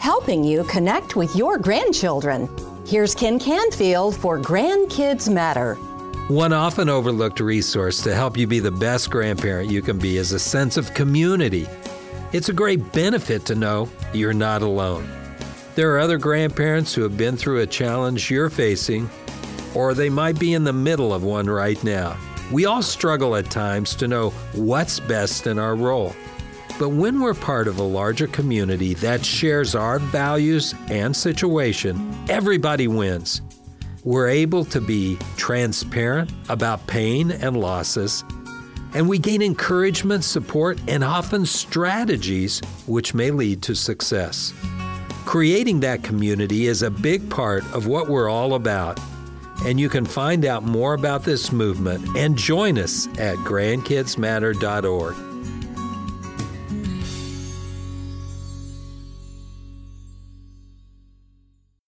helping you connect with your grandchildren. Here's Ken Canfield for Grandkids Matter. One often overlooked resource to help you be the best grandparent you can be is a sense of community. It's a great benefit to know you're not alone. There are other grandparents who have been through a challenge you're facing, or they might be in the middle of one right now. We all struggle at times to know what's best in our role. But when we're part of a larger community that shares our values and situation, everybody wins. We're able to be transparent about pain and losses, and we gain encouragement, support, and often strategies which may lead to success. Creating that community is a big part of what we're all about, and you can find out more about this movement and join us at grandkidsmatter.org.